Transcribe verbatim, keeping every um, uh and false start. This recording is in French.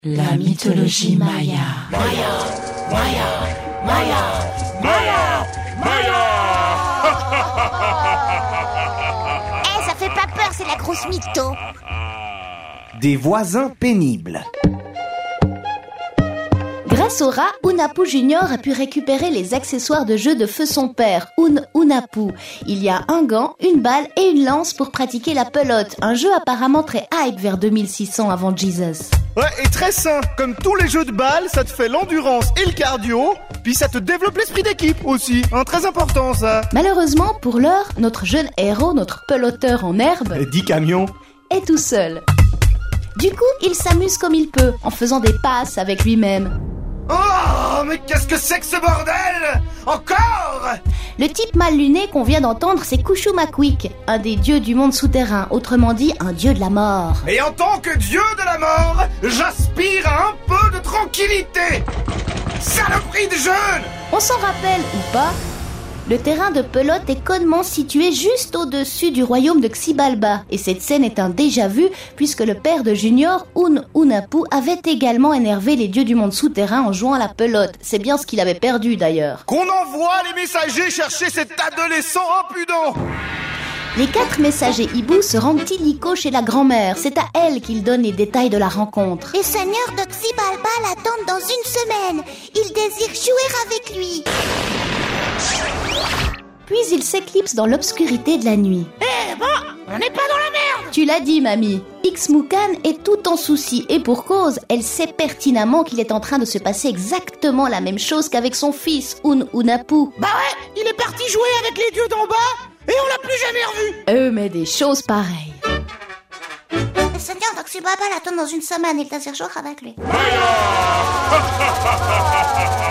La mythologie maya. Maya, Maya, Maya, Maya, Maya. Eh, ça fait pas peur, c'est la grosse mytho. Des voisins pénibles. Grâce au rat, Hunahpu Junior a pu récupérer les accessoires de jeu de feu son père, Un Hunahpu. Il y a un gant, une balle et une lance pour pratiquer la pelote, un jeu apparemment très hype vers deux mille six cents avant Jesus. Ouais, et très sain. Comme tous les jeux de balles, ça te fait l'endurance et le cardio, puis ça te développe l'esprit d'équipe aussi. Hein, très important ça. Malheureusement, pour l'heure, notre jeune héros, notre peloteur en herbe, dix camions, est tout seul. Du coup, il s'amuse comme il peut, en faisant des passes avec lui-même. Oh, mais qu'est-ce que c'est que ce bordel? Encore? Le type mal luné qu'on vient d'entendre, c'est Kushumakwik, un des dieux du monde souterrain, autrement dit un dieu de la mort. Et en tant que dieu de la mort, j'aspire à un peu de tranquillité. Saloperie de jeune! On s'en rappelle ou pas, le terrain de pelote est connement situé juste au-dessus du royaume de Xibalba. Et cette scène est un déjà-vu puisque le père de Junior, Un Hunahpu, avait également énervé les dieux du monde souterrain en jouant à la pelote. C'est bien ce qu'il avait perdu d'ailleurs. Qu'on envoie les messagers chercher cet adolescent impudent! Les quatre messagers hiboux se rendent illico chez la grand-mère. C'est à elle qu'il donne les détails de la rencontre. Les seigneurs de Xibalba l'attendent dans une semaine. Ils désirent jouer avec lui. Puis il s'éclipse dans l'obscurité de la nuit. Eh ben, on n'est pas dans la merde. Tu l'as dit, mamie. X-Mukan est tout en souci, et pour cause, elle sait pertinemment qu'il est en train de se passer exactement la même chose qu'avec son fils, Un Hunahpu. Bah ouais, il est parti jouer avec les dieux d'en bas, et on l'a plus jamais revu. Euh, mais des choses pareilles. Les seigneurs de Xibalba l'attendent dans une semaine. Ils désirent jouer avec lui. Maya.